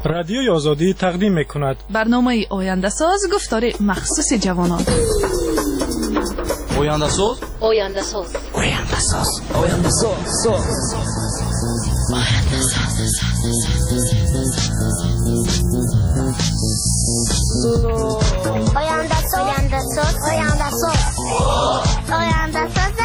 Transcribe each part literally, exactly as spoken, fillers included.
رادیوی آزادی تقدیم میکند برنامه آینده ساز گفتار مخصوص جوانان. آینده ساز آینده ساز آینده ساز آینده ساز آینده ساز آینده ساز آینده ساز آینده ساز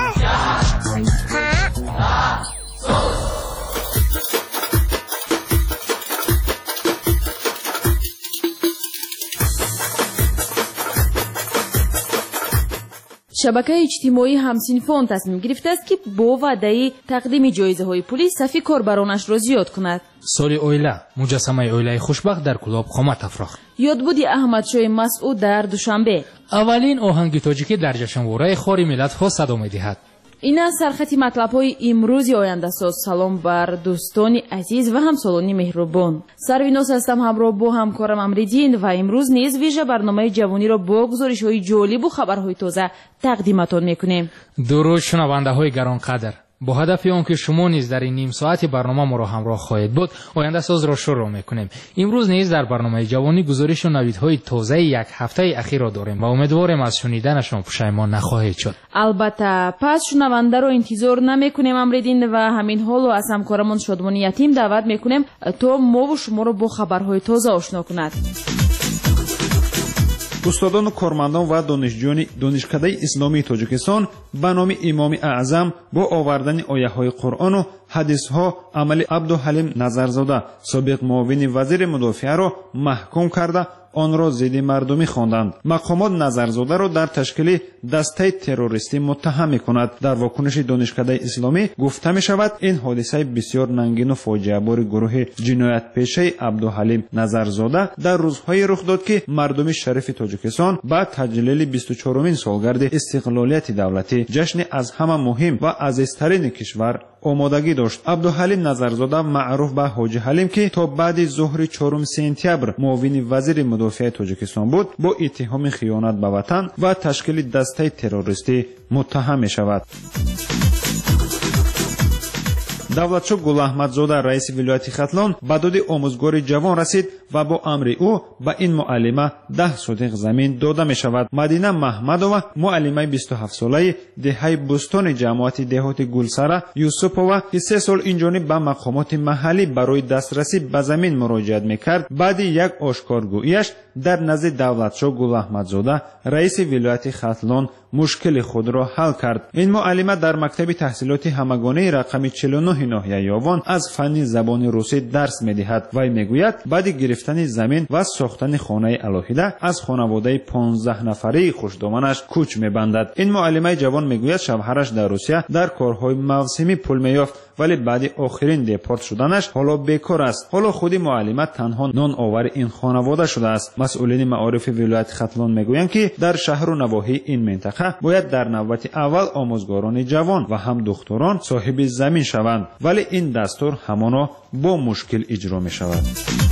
شبکه اجتماعی همسینفان تصمیم گرفته است که با وعده تقدیم جایزه های پولی صفی کاربرانش را زیاد کند. سال اویله مجسمه اویله خوشبخت در کلابخانه تفرخ. یادبود احمدشاه مسعود در دوشنبه. اولین آهنگ تاجیکی در جشنواره خاری ملت ها صدا می‌دهد. این است سرخط مطلب های امروز آینده ساز. سلام بر دوستان عزیز و همسالان مهربان. سرویناس هستم همراه با همکارم امریدین و امروز نیز ویژه برنامه جوانی را با گزارش های جالب و خبرهای تازه تقدیمتان میکنیم. درود شنونده های گرانقدر، با هدف آنکه شما نیز در این نیم ساعت برنامه ما را همراه خواهید بود، آینده ساز را شروع میکنیم. امروز نیز در برنامه جوانی گزارش و نویدهای تازه یک هفته اخیر را داریم و امیدواریم از شنیدنشان پشیمان نخواهید شد. البته پس شنونده را انتظار نمیکنیم امریدین و همین حال از همکارمون شادمانی یتیم دعوت میکنیم تا ما و شما را با خبرهای تازه آشنا کند. استادان و کارمندان و دانشجویان دانشکده اسلامی تاجیکستان به نام امام اعظم با آوردن آیه‌های قرآن و حدیث‌ها عمل عبدالحلیم نظرزاده سابق معاون وزیر مدافعه را محکوم کرده آن را ضد مردمی خواندند. مقامات نظرزاده را در تشکیل دسته تروریستی متهم می‌کند. در واکنش دانشکده اسلامی گفته می‌شود این حادثه بسیار ننگین و فاجعه بار گروه جنایت پیشه عبدالحلیم نظرزاده در روزهای رخ داد که مردم شریف تاجیکستان با تجلیل بیست و چهارمین سالگرد استقلالیت دولتی جشن از همه مهم و عزیزترین کشور آمادگی داشت. عبدالحلیم نظرزاده معروف به حاجی حلیم که تا بعد ظهر چهارم سپتامبر معاون وزیر مدافع تاجیکستان بود، با اتهام خیانت به وطن و تشکیل دسته تروریستی متهم می شود. давлатшоҳ гулаҳмадзода раиси вилояти хатлон ба доди омӯзгори ҷавон расид ва бо амри ӯ ба ин муаллима даҳ сотиқ замин дода мешавад. мадина маҳмадова муаллимаи бисту ҳафтсолаи деҳаи бӯстони ҷамоати деҳоти гулсара юсупова ки се сол инҷониб ба мақомоти маҳаллӣ барои дастрасӣ ба замин муроҷиат мекард, баъди як ошкоргӯияш дар назди давлатшоҳ гулаҳмадзода раиси вилояти хатлон мушкили худро ҳал кард. ин муаллима дар мактаби таҳсилоти ҳамагонаи рақами чилу нӯҳи ноҳияи Ёвон аз фанни забони русӣ дарс медиҳад. вай мегӯяд баъди гирифтани замин ва сохтани хонаи алоҳида аз хонаводаи понздаҳ нафарии хушдоманаш кӯч мебандад. ин муаллимаи ҷавон мегӯяд шавҳараш дар Русия дар корҳои мавсимӣ пул меёфт, вале баъди охирин депорт шуданаш ҳоло бекор аст. ҳоло худи муаллима танҳо ноновари ин хонавода шудааст. масъулини маорифи вилояти хатлон мегӯянд ки дар шаҳру навоҳии ин минтақа бояд дар навбати аввал омӯзгорони ҷавон ва ҳам духтурон соҳиби замин шаванд, вале ин дастур ҳамоно бо мушкил иҷро мешавад.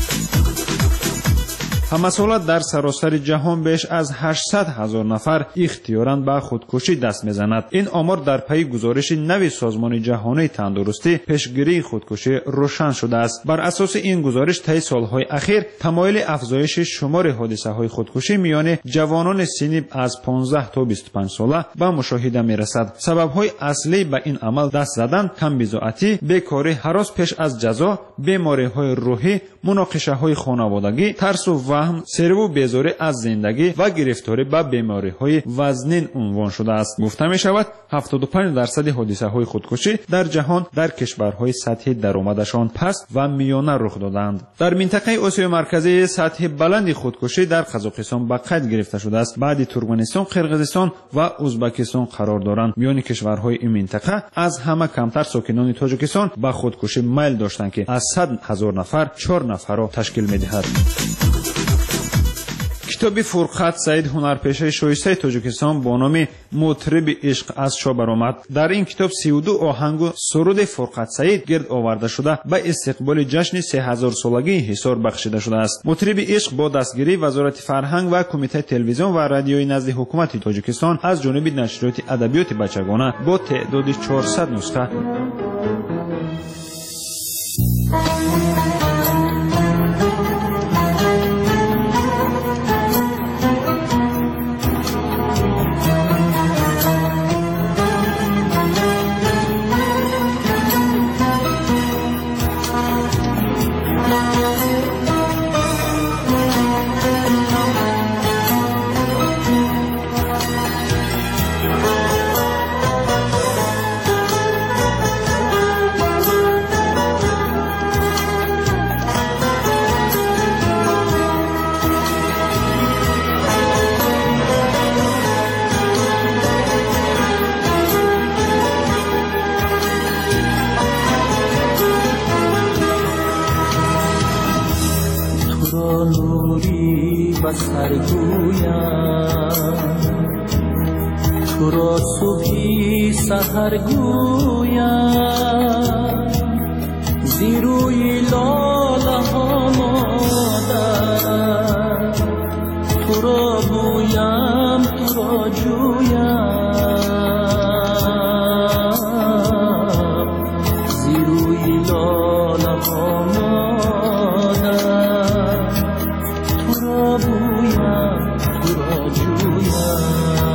ҳамасола дар саросари ҷаҳон беш аз ҳаштсад ҳазор нафар ихтиёран ба худкушӣ даст мезанад. ин омор дар пайи гузориши нави созмони ҷаҳонии тандурустӣ пешгирии худкушӣ рӯшан шудааст. бар асоси ин гузориш таи солҳои ахир тамоили афзоиши шумори ҳодисаҳои худкушӣ миёни ҷавонони синни аз понздаҳ то бисту панҷ сола ба мушоҳида мерасад. сабабҳои аслӣ ба ин амал даст задан камбизоатӣ, бекорӣ, ҳарос пеш аз ҷазо, бемориҳои рӯҳӣ, муноқишаҳои хонаводагӣ, тарсу ваҳм, серву безорӣ аз зиндагӣ ва гирифторӣ ба бемориҳои вазнин унвон шудааст. гуфта мешавад ҳафтоду панҷ дарсади ҳодисаҳои худкушӣ дар ҷаҳон дар кишварҳои сатҳи даромадашон паст ва миёна рух доданд. дар минтақаи осиёи марказӣ сатҳи баланди худкушӣ дар қазоқистон ба қайд гирифта шудааст. баъди туркменистон, қирғизистон ва ӯзбекистон қарор доранд. миёни кишварҳои ин минтақа аз ҳама камтар сокинони тоҷикистон ба худкушӣ майл доштанд ки аз сад ҳазор нафар чор нафарро ташкил медиҳад. китоби Фурқат Саид ҳунарпешаи шоистаи Тоҷикистон бо номи Мутриби ишқ аз чоп баромад. дар ин китоб сию ду оҳангу суруди Фурқат Саид гирд оварда шуда ба истиқболи ҷашни се ҳазорсолагии Ҳисор бахшида шудааст. Мутриби ишқ бо дастгирии Вазорати фарҳанг ва Кумитаи телевизион ва радиои назди ҳукумати Тоҷикистон аз ҷониби нашриёти адабиёти бачагона бо теъдоди чорсад нусха را نوری بسر گویم تو را صبحی سحر گویم زیروی لاله ها مادر تو را بویم تو را جویم زیروی لاله ها مادر تو را بویم تو را جویم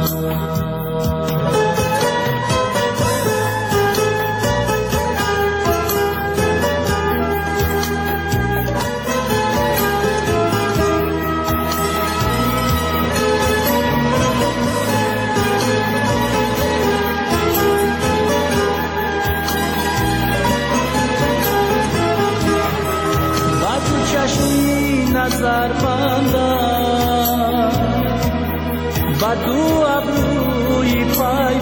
نظر بندم و دو ابروی پای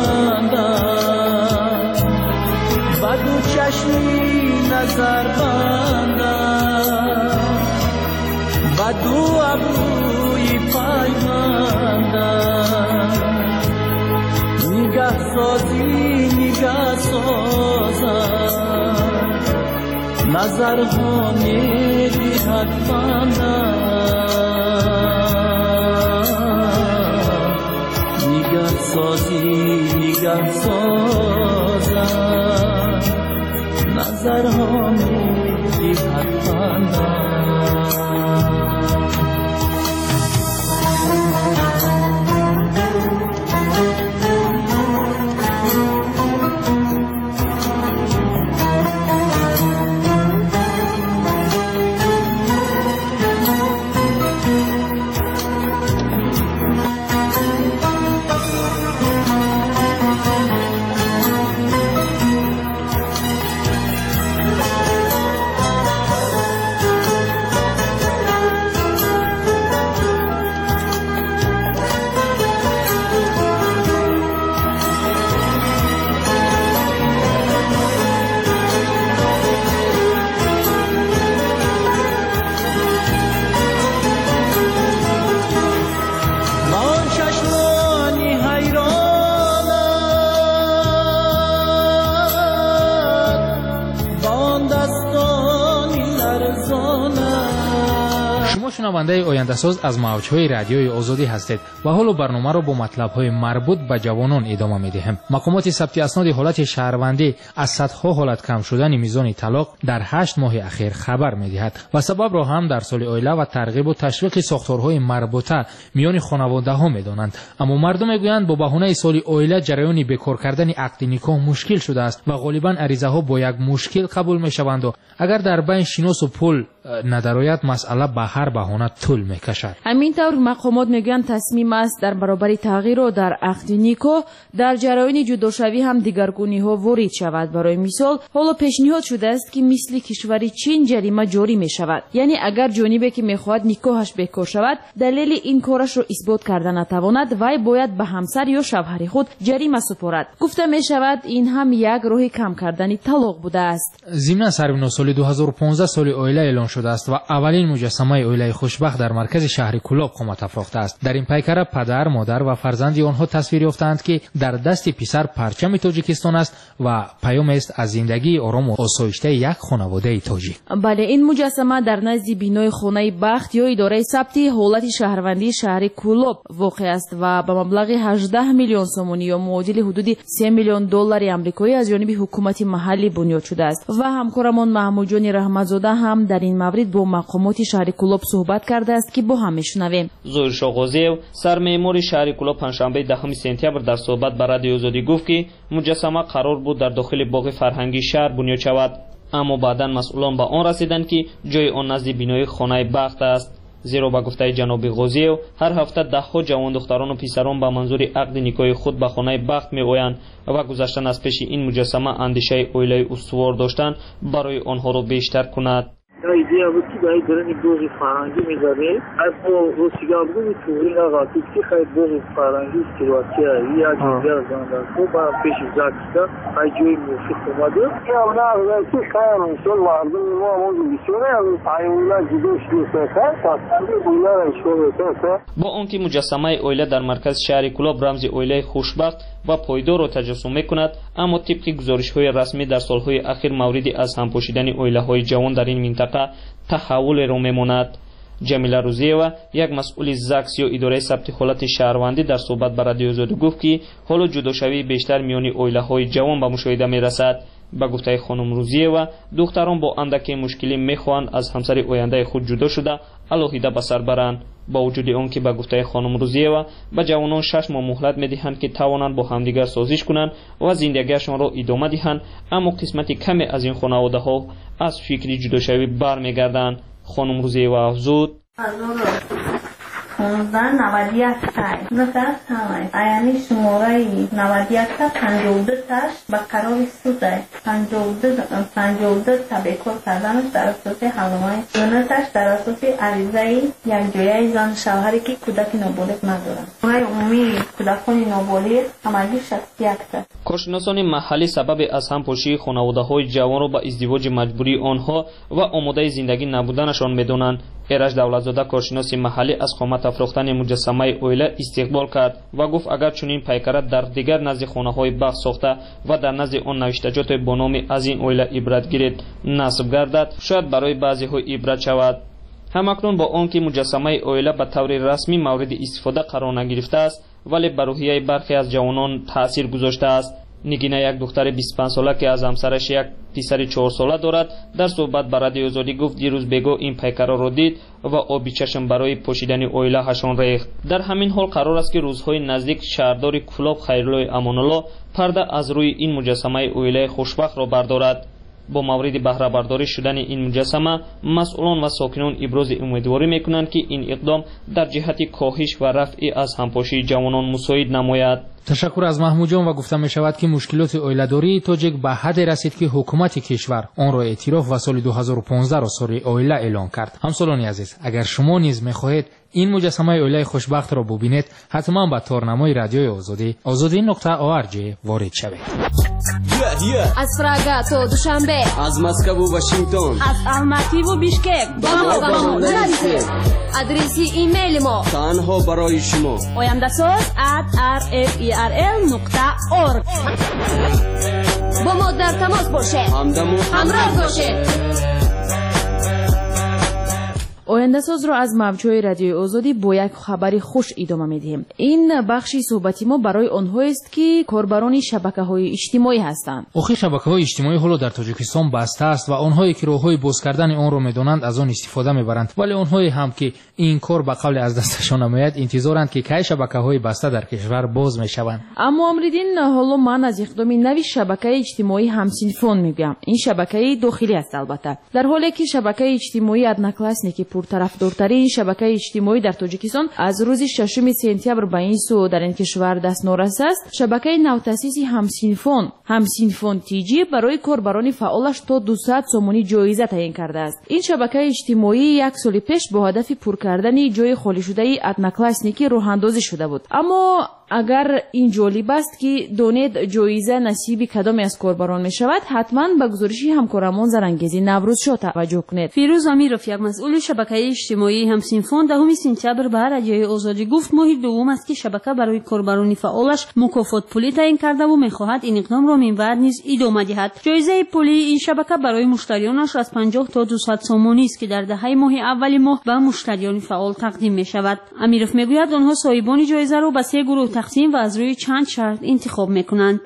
بندم و دو چشمی نظر بندم و دو ابروی پای بندم نگه سازی نگه سازم نظر ها میدهد بندم نگه سازی نگه سازم نظر ها میدهد بندم شنونده آینده ساز از موج‌های رادیوی آزادی هستید و حالا برنامه را با مطلب‌های مربوط به جوانان ادامه می‌دهیم. مقامات ثبت اسناد حالت شهروندی از صدها حالت کم شدن میزان طلاق در هشت ماه اخیر خبر می‌دهد و سبب را هم در سال اویله و ترغیب و تشویق ساختارهای مربوطه میان خانواده‌ها می‌دانند. اما مردم می‌گویند با بهانه سال اویله جریان بیکار کردن عقد نکاح مشکل شده است و غالباً عریضه‌ها با یک مشکل قبول می‌شوند و اگر در بین شناس و پول ندارد مسئله به هر بهانه طول میکشد. همینطور مقامات میگویند تصمیم است در برابر تغییر و در عقد نکاح در جریان جداشوی هم دیگرگونی ها وارد شود. برای مثال حالا پیشنهاد شده است که مثل کشور چین جریمه جاری می شود، یعنی اگر جانبی که میخواهد نکاحش بیکار شود دلیل این کارش را اثبات کرده نتواند وی باید به همسر یا شوهر خود جریمه سپارد. گفته می شود این هم یک راه کم کردن طلاق بوده است. ضمن سروینا سال دو هزار و پانزده سال اویله اعلان شده است و اولین مجسمه اویله خوشبخت در مرکز شهر کلاب قامت افراخته است. در این پیکره پدر، مادر و فرزند آنها تصویر یافتند که در دست پسر پرچم تاجیکستان است و پیام است از زندگی آرام و آسایشته یک خانواده تاجیک. بله، این مجسمه در نزد بینای خانه بخت یا اداره ثبت حالت شهروندی شهر کلاب واقع است و به مبلغ هجده میلیون سومانی یا معادل حدود سه میلیون دلار آمریکایی از جانب حکومت محلی بنیاد شده است و همکارمان محمود جان رحمتزاده هم در این مورد با مقامات شهر کلاب صحبت کرده است که با هم میشنویم. زهیر شاغازیو سرمعمار شهر کلاب پنجشنبه دهم سپتامبر در صحبت با رادیو آزادی گفت که مجسمه قرار بود در داخل باغ فرهنگی شهر بنیاد شود، اما بعدا مسئولان به آن رسیدند که جای آن نزد بینای خانه بخت است. زیرا با گفته جناب غازیو هر هفته دهها جوان دختران و پسران به منظور عقد نکاح خود به خانه بخت میآیند و گذشتن از پیش این مجسمه اندیشه اویله استوار داشتن برای آنها را بیشتر کند. ایده بود که برای درنی بوغی فرنگی میزده از با روسیگاه بگو می توری نغاتی که خیلی بوغی فرنگی سیرواتی هایی یا جنگر زندن خب برای پیش زاکستا خیلی جوی موفق اومده یا نه که خیلی انشال مردم ما موضوع بسیاره از ایولا جدوش دوسته تاستانده اولا انشال بسیاره با آنکه مجسمه اویله در مرکز شهر کلاب رمز اویله خوشبخت و پایدار را تجسم میکند، اما طبق گزارش‌های رسمی در سالهای اخیر موردی از هم پوشیدن اویله‌های جوان در این منطقه تحول را میماند. جمیله روزیوا یک مسئول زاکس یا اداره ثبت حالت شهروندی در صحبت با رادیو آزادی گفت که حالا جداشوی بیشتر میان اویله‌های جوان به مشاهده میرسد. با گفته خانم روزیوا دختران با اندکی مشکلی میخواهند از همسر آینده خود جدا شده علاهیده به سر برند. با وجود آنکه با گفته خانم روزیوا به جوانان شش ماه مهلت میدهند که توانند با همدیگر سازش کنند و زندگیشان را ادامه دهند، اما قسمت کمی از این خانواده ها از فکر جداشوی برمیگردند. خانم روزیوا افزود: پانزده نود و یک تای نکرد همه ایامی شماره نود و یک تا پنجاه و دو تاش به قرار سوده پنجاه و دو تا بیکار کردنش در اساس حلومای دونتش در اساس عریضه یک جویه زن شوهری که کودک نابالغ ندارند. برای عمومی کودکان نابالغ همگی شصت و یک تا. کارشناسان محلی سبب از همپاشی خانواده‌های جوان را به ازدواج مجبوری آنها و آماده زندگی نبودنشان می‌دانند. ایرج دولتزاده کارشناس محلی از قامت افروختن مجسمه اویله استقبال کرد و گفت اگر چنین پیکره در دیگر نزد خانه‌های بخت ساخته و در نزد آن نوشتجات با نام از این اویله عبرت گیرید نصب گردد شاید برای بعضی‌ها عبرت شود. همکنون با آنکه مجسمه اویله به طور رسمی مورد استفاده قرار نگرفته است ولی بر روحیه برخی از جوانان تاثیر گذاشته است. نگینه یک دختر بیست و پنج ساله که از همسرش یک پسر چهار ساله دارد در صحبت با رادیو آزادی گفت دیروز بگو این پیکره را دید و آبی چشم برای پوشیدن اویله هشان ریخت. در همین حال قرار است که روزهای نزدیک شهردار کلاب خیرالله امانالله پرده از روی این مجسمه اویله خوشبخت را بردارد. با مورد بهره برداری شدن این مجسمه مسئولان و ساکنان ابراز امیدواری میکنند که این اقدام در جهت کاهش و رفع از همپاشی جوانان مساعد نماید. تشکر از محمود جان و گفته می شود که مشکلات اویله‌داری تاجیک به حد رسید که حکومت کشور آن را اعتراف و سال دو هزار و پانزده را سال اویله اعلام کرد. همسالان عزیز، اگر شما نیز می‌خواهید این مجسمه اویله خوشبخت را ببینید حتما به تارنمای رادیوی آزادی آزادی نقطه او ار جی وارد شوید. از پراگا تا دوشنبه، از مسکو و واشنگتن، از الماتی و بیشکک با ما با ما نرسید. آدرسی ایمیل ما تنها برای شما oyandasaz at r f e r l نقطه org. با ما در تماس باشه، همدم و همراه باشه. آینده ساز را از موجهای رادیوی آزادی با یک خبری خوش ادامه میدهیم. این بخشی صحبتی ما برای آنهایی است که کاربران شبکه‌های اجتماعی هستند. آخه شبکه‌های اجتماعی حالا در تاجیکستان بسته است و آنهایی که راههای باز کردن آن را می‌دانند از آن استفاده می‌برند، ولی آنهایی هم که این کار به قول از دستشان نمیاد انتظارند که کی شبکه‌های بسته در کشور باز می‌شوند. اما امریدین حالا من از اقدام نوی شبکه اجتماعی همسینفون میگم. این شبکه داخلی است البته. در حالی که شبکه اجتماعی ادناکلاسنیکی پرطرفدارترین شبکه اجتماعی در تاجیکستان از روز ششم سپتامبر به این سو در این کشور دست نورسته است، شبکه نوتاسیسی همسینفون همسینفون تیجی برای کاربران فعالش تا دویست سومانی جایزه تعیین کرده است. این شبکه اجتماعی یک سال پیش با هدف پر کردن جای خالی شده ادناکلاسنیکی راه اندازی شده بود. اما اگر این جالب است که دونید جایزه نصیب کدام از کاربران می شود، حتما به گزارشی همکارمان زرانگیزی نوروز شو توجه کنید. فیروز امیرов یک مسئول شبکه اجتماعی همسینفون دهم سپتامبر به رادیوی آزادی گفت ماه دوم است که شبکه برای کاربران فعالش مکافات پولی تعیین کرده و می‌خواهد این اقدام را من بعد نیز ادامه دهد. جایزه پولی این شبکه برای مشتریانش از پنجاه تا دویست سومانی است که در دهه ماه اول ماه به مشتریان فعال تقدیم می شود. امیرов میگوید آنها صاحبان جایزه را به سه گروه تقسیم و از روی چند شرط انتخاب میکنند.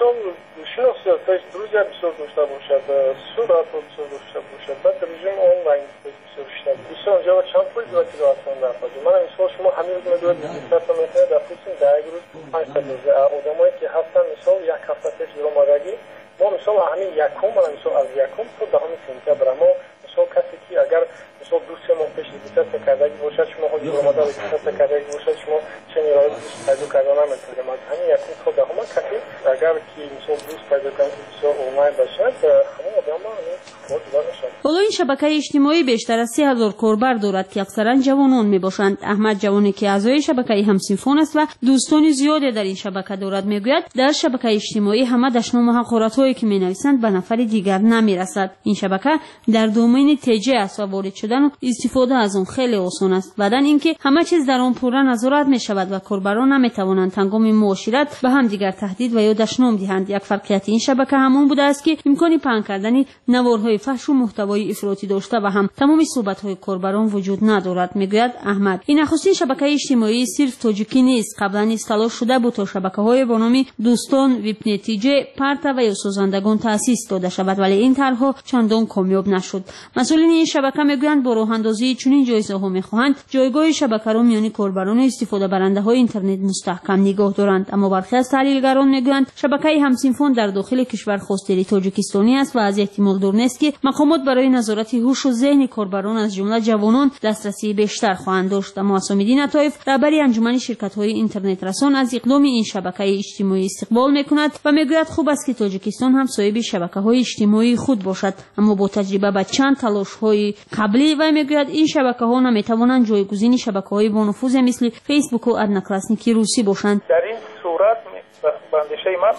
شناسیت روزی بسیار داشته باشد، صورت بسیار داشته باشد، بعد رژیم آنلاین بسیار شد. بسیار جواب چند پول دیوتی را اصلا نپذیر. من مثال شما همین روز میدونید بیست تا میتونه در پوسین در یک روز پنج تا روز آدمایی که هستن مثال یک هفته پیش درو مادگی ما مثال همین یکم من مثال از یکم تا دهم سپتامبر ما مثال کسی که اگر مثال دو سه ماه پیش دیگه کردگی باشد شما خود درو مادر دیگه کردگی باشد شما چنین راه پیدا کردن نمیتونید. از همین یکم تا دهم کسی اگر که مثال دوست پیدا کنید بسیار اونلاین باشد همون آدم ها خود دار نشد. حالا این شبکه اجتماعی بیشتر از سه هزار کاربر دارد که اکثرا جوانان میباشند. احمد جوانی که اعضای شبکه همسینفون است و دوستان زیادی در این شبکه دارد میگوید در شبکه اجتماعی همه دشنام و حقارت‌هایی که مینویسند به نفر دیگر نمیرسد. این شبکه در دومین تیجه است و وارد شدن و استفاده از آن خیلی آسان است. بعداً اینکه همه چیز در آن پورا نظارت میشود و کاربران نمیتوانند هنگام معاشرت به هم دیگر تهدید و یا دشنام دهند. یک فرقیت این شبکه همون بوده است که امکان پهن کردن نوارهای فحش و محتوای افراطی داشته و هم تمام صحبت‌های کاربران وجود ندارد. میگوید احمد این نخستین شبکه اجتماعی صرف تاجیکی نیست. قبلا تلاش شده بود تا شبکه‌های با نام دوستان، ویب نتیجه، پرتا و یا سازندگان تأسیس داده شود ولی این طرح‌ها چندان کامیاب نشد. مسئولین این شبکه میگویند با راه‌اندازی چنین جایزه‌ها می‌خواهند جایگاه شبکه را میان کاربران و استفاده برنده‌های اینترنت مستحکم نگاه دارند. اما برخی از تحلیلگران میگویند شبکه همسینفون در داخل کشور خاص‌تری تاجیکستانی است و از احتمال دور نیست که مقامات برای نظارت هوش و ذهن کاربران از جمله جوانان دسترسی بیشتر خواهند داشت. اما حسام‌الدین عطایف رهبر انجمن شرکت‌های اینترنت رسان از اقدام این شبکه اجتماعی استقبال می‌کند و میگوید خوب است که تاجیکستان هم صاحب شبکه‌های اجتماعی خود باشد. اما با تجربه به چند تلاش‌های قبلی و میگوید این شبکه‌ها نمی‌توانند جایگزین شبکه‌های با نفوذ مثل فیسبوک و ادناکلاسنیکی روسی باشند. در این صورت به اندیشه من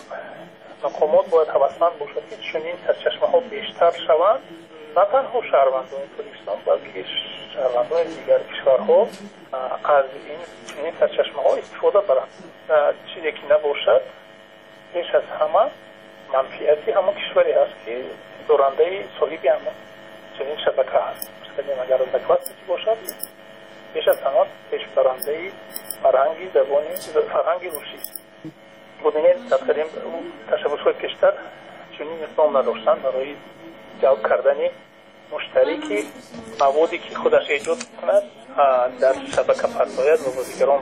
مقامات باید هوسمند باشد که چنین سرچشمه‌ها بیشتر شوند، نه تنها شهروندان تاجیکستان بلکه شهروندان دیگر کشورها از این چنین سرچشمه‌ها استفاده برند. چیزی که نباشد بیش از همه منفعتی همون کشوری است که دارنده صاحبی همون چنین شبکه هست. مثلا اگر ادناکلاسنیکی باشد بیش از همه پیش برنده فرهنگی زبانی فرهنگی روسی بودنی تقریبا تشابه‌های بیشتر چنین اقدام نداشتن برای جلب کردن مشترکی موادی که خودش ایجاد کند در شبکه پرداید و با دیگران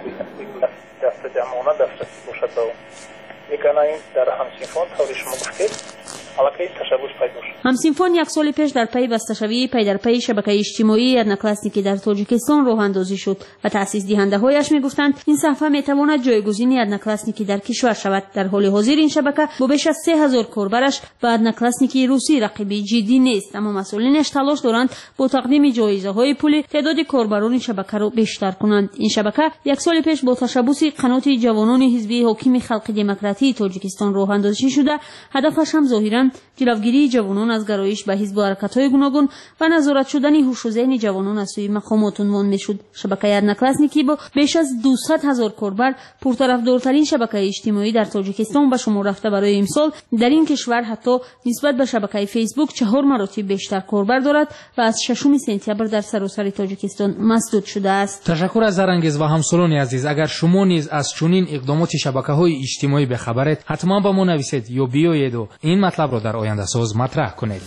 دست جمعانه دسترسی باشد به اون. میکنه این در همسینفون طوری شما گفتید حالا تشابه پیدا شد. همسینفون یک سال پیش در پی بسته‌شوی پی در پی شبکه اجتماعی ادناکلاسنیکی در تاجیکستان راه اندازی شد و تأسیس دهنده‌هایش میگفتند این صفحه میتواند جایگزین ادناکلاسنیکی در کشور شود. در حال حاضر این شبکه با بیش از سه هزار کاربرش با ادناکلاسنیکی روسی رقیبی جدی نیست، اما مسئولینش تلاش دارند با تقدیم جایزه‌های پولی تعداد کاربران شبکه را بیشتر کنند. این شبکه یک سال پیش با تشبث قنات جوانان حزب حاکم خلق دموکراتی تاجیکستان راه اندازی شده. هدفش هم ظاهراً جلوگیری جوانان از گرایش به حزب و حرکت‌های گوناگون و نظارت شدن هوش و ذهن جوانان از سوی مقامات عنوان می‌شد. شبکه ادناکلاسنیکی با بیش از دویست هزار کاربر پرطرفدارترین شبکه اجتماعی در تاجیکستان به شمار رفته. برای امسال در این کشور حتی نسبت به شبکه فیسبوک چهار مراتب بیشتر کاربر دارد و از ششم سپتامبر در سراسر تاجیکستان مسدود شده است. تشکر از زرانگیز و همسالان عزیز. اگر شما نیز از چنین اقدامات شبکه‌های اجتماعی بخبرید حتما با ما نویسید یا بیایید و این مطلب را در آینده ساز مطرح کنید.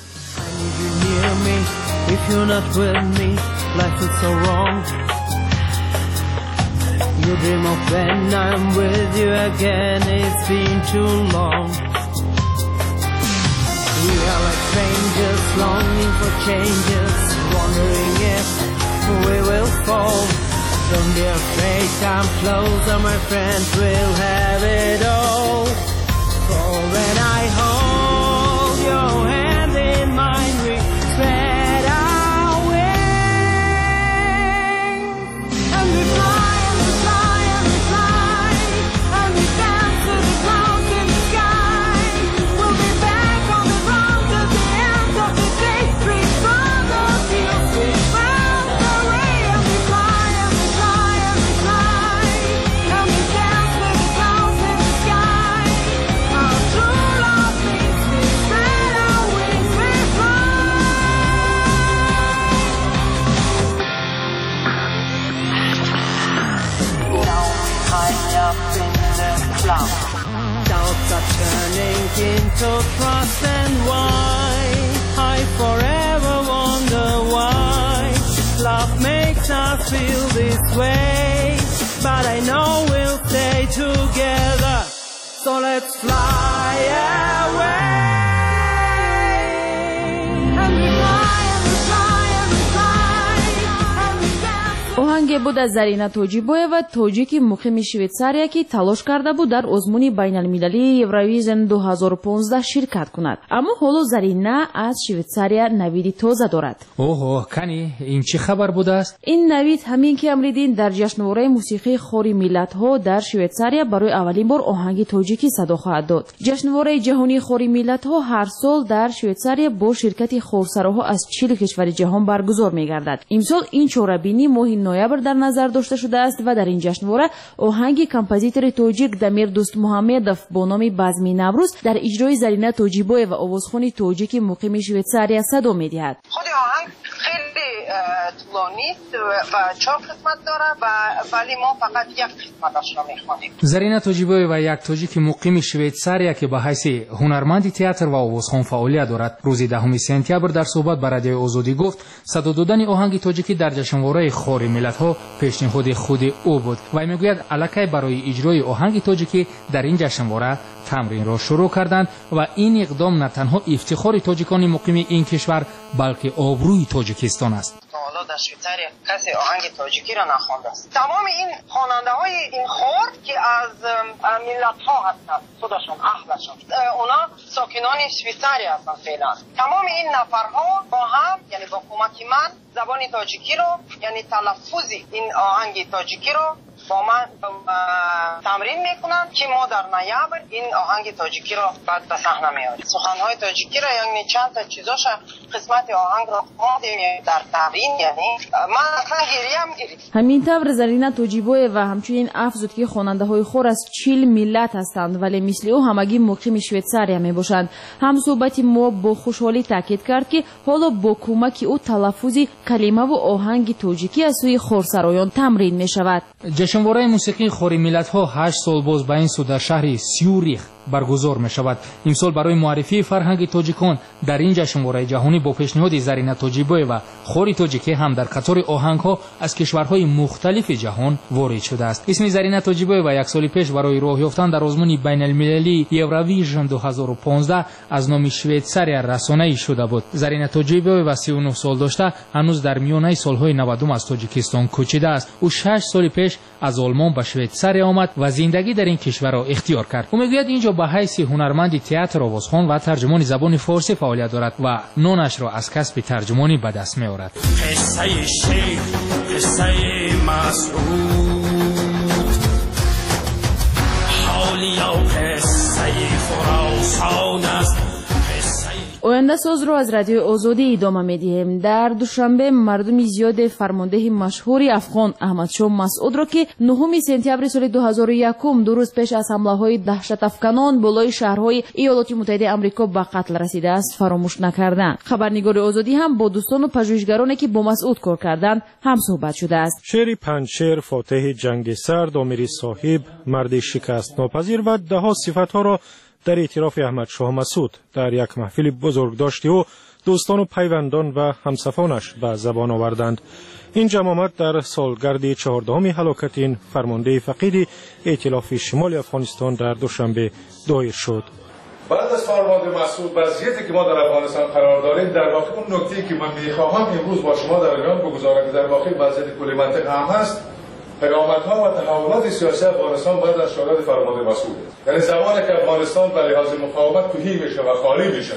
If you're not with me, life is so wrong. You dream of when I'm with you again, it's been too long. We are like strangers, longing for changes, wondering if we will fall. Don't be afraid, come closer, my friends, we'll have it all. For when I hold your hand in mine, we spread our wings, and we fly, and we fly, and we fly, and we dance to the clouds in the sky. We'll be back on the ground at the end of the day. We run the fields, we found the way, and we fly, and we fly, and we fly, and we dance to the clouds in the sky. Our true love means we spread our wings, we fly. High up in the clouds, doubts are turning into trust, and why I forever wonder why love makes us feel this way. But I know we'll stay together, so let's fly away. And we fly, and we fly, and we fly, and we dance. оҳанге буд аз Зарина Тоҷибоева, тоҷики муқими Швейтсария, ки талош карда буд дар озмуни байналмилалии Евровизион ду ҳазору понздаҳ ширкат кунад. Аммо ҳоло Зарина аз Швейтсария навиди тоза дорад. оҳо, кани ин чӣ хабар будааст? ин навид ҳамин ки Амридин дар ҷашнвораи мусиқии хори миллатҳо дар Швейтсария барои аввалин бор оҳанги тоҷикӣ садо хоҳад дод. ҷашнвораи ҷаҳонии хори миллатҳо ҳар сол дар Швейтсария бо ширкати хорсароҳо аз чилу кишвари ҷаҳон баргузор мегардад. имсол ин чорабинӣ моҳи ноябр дар назар дошта шудааст ва дар ин ҷашнвора оҳанги композитори тоҷик Дамир Дӯстмуҳаммедов бо номи Базми Наврӯз дар иҷрои Зарина Тоҷибоева овозхони тоҷики муқими Швейтсария садо медиҳад. خود آهنگ خیلی طولانی است و چهار قسمت داره و ولی ما فقط یک قسمتش را میخوانیم. Зарина Тоҷибоева як тоҷики муқими Швейтсария ки ба ҳайси ҳунарманди театр ва овозхон фаъолият дорад, рӯзи даҳуми сентябр дар суҳбат ба радиои Озодӣ гуфт, садо додани оҳанги тоҷикӣ дар ҷашнвораи хори миллатҳо пешниҳоди худи ӯ буд. Вай мегӯяд аллакай барои иҷрои оҳанги тоҷикӣ дар ин ҷашнвора тамринро шурӯъ карданд ва ин иқдом на танҳо ифтихори тоҷикони муқими ин кишвар, балки обрӯи Тоҷикистон аст. حالا در شویتزاریا کسی آهنگ تاجیکی را نخوانده است. تمام این خواننده های این خور که از ملت ها هستند، خودشون اهلشون اونا ساکنان شویتزاریا هستند فعلا. تمام این نفرها با هم یعنی با کمک من زبان تاجیکی رو یعنی تلفظ این آهنگ تاجیکی رو با من تمرین میکنن که ما در نوامبر این آهنگ تاجیکی رو بعد به صحنه میاریم. سخنهای تاجیکی رو یعنی چند تا چیزاش قسمت آهنگ رو خواندیم در تمرین یعنی من اصلا گریم گرفت. ҳамин тавр Зарина Тоҷибоева ҳамчунин афзуд ки хонандаҳои хор аз чил миллат ҳастанд, вале мисли ӯ ҳамагӣ муқими Швейтсария мебошанд. ҳамсӯҳбати мо бо хушҳолӣ таъкид кард ки ҳоло бо кӯмаки ӯ талаффузи калимаву оҳанги тоҷикӣ аз сӯи хорсароён тамрин мешавад. ҷашнвораи мусиқии хори миллатҳо ҳашт сол боз ба ин су дар шаҳри Сюрих баргузор мешавад. имсол барои муаррифии фарҳанги тоҷикон дар ин ҷашнвораи ҷаҳонӣ бо пешниҳоди Зарина Тоҷибоева хори тоҷикӣ ҳам дар қатори оҳангҳо аз кишварҳои мухталифи ҷаҳон ворид шудааст. исми Зарина Тоҷибоева як соли пеш барои роҳ ёфтан дар озмуни байналмилалии Евровизион ду ҳазору понздаҳ аз номи Швейтсария расонаӣ шуда буд. Зарина Тоҷибоева си у нӯҳ сол дошта ҳанӯз дар миёнаи солҳои навадум аз Тоҷикистон кӯчидааст. ӯ шаш соли пеш аз Олмон ба Швейтсария омад ва зиндагӣ дар ин кишварро ихтиёр кард. ӯ мегӯяд инҷо ба ҳайси ҳунарманди театр, овозхон ва тарҷумони забони форсӣ фаъолият дорад ва нонашро аз касби тарҷумонӣ ба даст меорад. قصه شیر قصه مسعود حالی و قصه خراسان است. ояндасозро аз радиои Озодӣ идома медиҳем. дар душанбе мардуми зиёде фармондеҳи машҳури афғон Аҳмадшоҳ Масъудро ки нӯҳуми сентябри соли ду ҳазору якум ду рӯз пеш аз ҳамлаҳои даҳшатафканон болои шаҳрҳои Иёлоти Муттаҳидаи Амрико ба қатл расидааст фаромӯш накарданд. хабарнигори Озодӣ ҳам бо дӯстону пажӯҳишгароне ки бо Масъуд кор карданд ҳамсӯҳбат шудааст. шери панҷшер, фотеҳи ҷанги сард, омири соҳиб, марди шикастнопазир ва даҳо сифатҳоро дар эътирофи Аҳмадшоҳ Масъуд дар як маҳфили бузургдошти ӯ дӯстону пайвандон ва ҳамсафонаш ба забон оварданд. ин ҷамъомад дар солгарди чаҳордаҳуми ҳалокати ин фармондеҳи фақиди эътилофи шимоли Афғонистон дар душанбе доир шуд. بعد از فرمانده مسعود وضعیتی که ما در افغانستان قرار داریم، در واقع اون نکته‌ای که من می‌خواهم امروز با شما در میان بگذارم که در واقع وضعیت کلی منطقه هم هست، پیامدها و تحولات سیاسی افغانستان بعد از شهادت فرمانده مسعود است. یعنی زمانی که افغانستان به لحاظ مقاومت تهی میشه و خالی میشه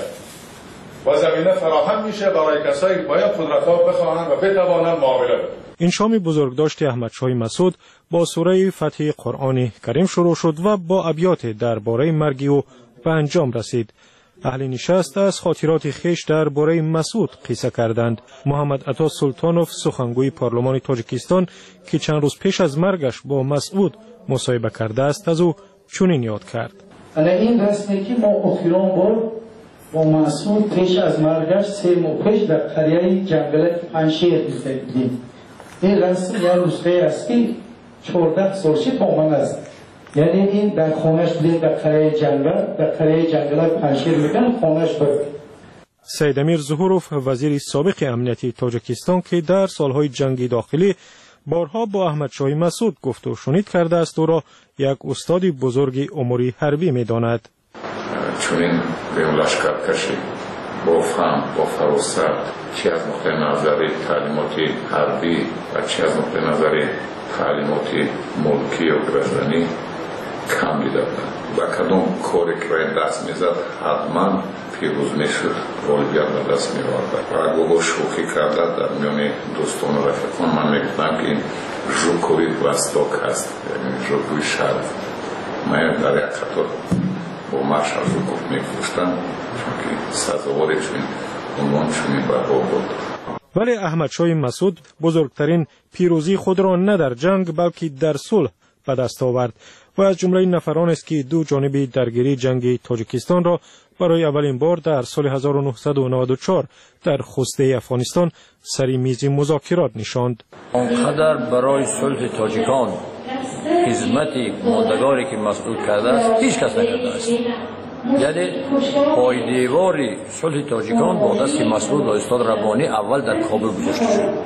و زمینه فراهم میشه برای کسایی که باید قدرت‌ها بخواهند و بتوانند معامله کنند. این شام بزرگداشت احمدشاه مسعود با سوره فتح قرآن کریم شروع شد و با ابیات درباره مرگ او به انجام رسید. اهل نشست از خاطرات خیش درباره مسعود قصه کردند. محمد عطا سلطانوف سخنگوی پارلمان تاجیکستان که چند روز پیش از مرگش با مسعود مصاحبه کرده است از او چنین یاد کرد. این رسمی که ما اخیران بار با مسعود پیش از مرگش سه ماه پیش در قریه جنگل پنشیر بودیم. این رسم یا نسخه است که چهارده سالشه با من است. یعنی این در خانهش بودیم در قریه جنگل، در قریه جنگل پنشیر میگن خانهش بود. سید امیر ظهوروف وزیر سابق امنیتی تاجیکستان که در سالهای جنگی داخلی بارها با احمدشاه مسعود گفت و شنید کرده است، او را یک استاد بزرگ امور حربی می‌داند. چون این به اون لشکر کشی با فهم با فراست چه از نقطه نظر تعلیمات حربی و چه از نقطه نظر تعلیمات ملکی و گردنی کم دیده بودند و کدام کاری که رای دست میزد حتما پیروز میشد اولویت به دست می‌آورد. و اگه شوخی کرده در میان دوستان و رفیقان من میگفتم که این ژوکوی وستاک هست، یعنی ژوکوی شرف. من در یک خطر با مارشال ژوکوف میگفتم چون که سزاوار چون عنوان چونی برها بود. ولی احمدشاه مسعود بزرگترین پیروزی خود را نه در جنگ بلکه در صلح به دست آورد و از جمله نفران است که دو جانب درگیری جنگ تاجیکستان را برای اولین بار در سال هزار و نهصد و نود و چهار در خوسته افغانستان سری میز مذاکرات نشاند. آنقدر برای صلح تاجیکان خدمت ماندگاری که مسعود کرده است هیچ کس نکرده است. یعنی پایدیوار صلح تاجیکان با دست مسعود و استاد ربانی اول در کابل گذاشته شد.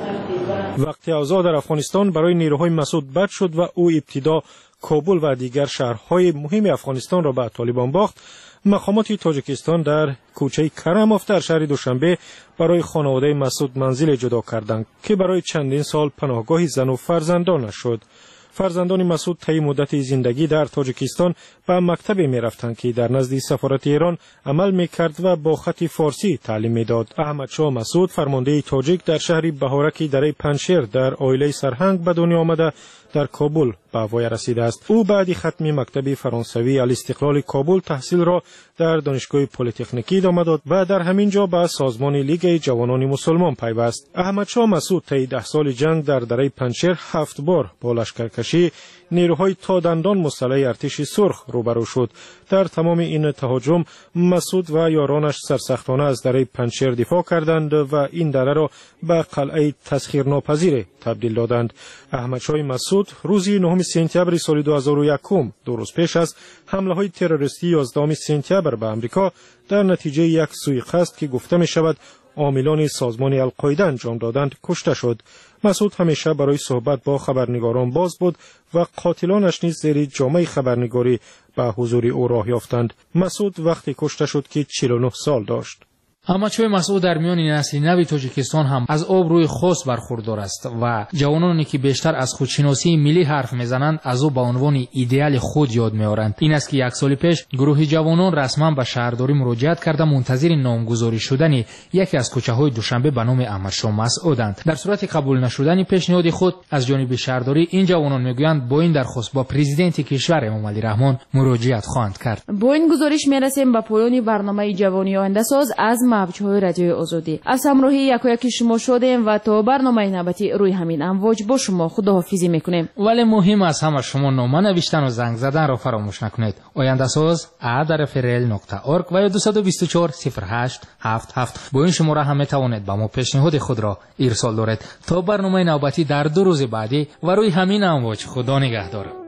وقتی اوضاع در افغانستان برای نیروهای مسعود بد شد و او ابتدا کابل و دیگر شهرهای مهم افغانستان را به طالبان باخت، مقامات تاجیکستان در کوچه کرماف در شهر دوشنبه برای خانواده مسعود منزل جدا کردند که برای چندین سال پناهگاه زن و فرزندانش شد. فرزندان مسعود طی مدت زندگی در تاجیکستان به مکتب می رفتند که در نزد سفارت ایران عمل می کرد و با خط فارسی تعلیم می داد. احمدشاه مسعود فرمانده تاجیک در شهر بهارک دره پنشیر در عائله سرهنگ به دنیا آمده در کابل به وای رسیده است. او بعد ختم مکتب فرانسوی الاستقلال کابل تحصیل را در دانشگاه پلی‌تکنیکی ادامه داد و در همین جا به سازمان لیگ جوانان مسلمان پیوست. احمدشاه مسعود طی ده سال جنگ در دره پنشیر هفت بار با لشکرکشی نیروهای تا دندان مسلح ارتش سرخ روبرو شد. در تمام این تهاجم مسعود و یارانش سرسختانه از دره پنشیر دفاع کردند و این دره را به قلعه تسخیرناپذیر تبدیل دادند. احمدشاه مسعود روز نهم سپتامبر سال دو هزار و یک دو روز پیش از حمله های تروریستی یازدهم سپتامبر به آمریکا در نتیجه یک سوءقصد که گفته می شود عاملان سازمان القاعده انجام دادند کشته شد. مسعود همیشه برای صحبت با خبرنگاران باز بود و قاتلانش نیز زیر جامه خبرنگاری به حضور او راه یافتند. مسعود وقتی کشته شد که چهل و نه سال داشت. احمدشاه مسعود در میان نسل نو تاجیکستان هم از آبروی خاص برخوردار است و جوانانی که بیشتر از خودشناسی ملی حرف میزنند از او به عنوان ایدئال خود یاد میآورند. این است که یک سال پیش گروه جوانان رسما به شهرداری مراجعت کرده منتظر نامگذاری شدن یکی از کوچه‌های دوشنبه به نام احمدشاه مسعودند. در صورت قبول نشدن پیشنهاد خود از جانب شهرداری این جوانان میگویند با این درخواست با پرزیدنت کشور امام علی رحمان مراجعت خواهند کرد. با این گزارش میرسیم به پایان برنامه جوانی آینده ساز از موج‌های رادیوی آزادی. از همراهی یکایک شما شدیم و تا برنامه نوبتی روی همین امواج با شما خداحافظی میکنیم. ولی مهم است همه شما نامه نوشتن و زنگ زدن را فراموش نکنید. آینده ساز ا در فرل نقطه اورگ و یا دو دو چهار صفر هشت هفت هفت با این شماره هم میتوانید به ما پیشنهاد خود را ارسال دارید. تا برنامه نوبتی در دو روز بعدی و روی همین امواج خدا نگهدار.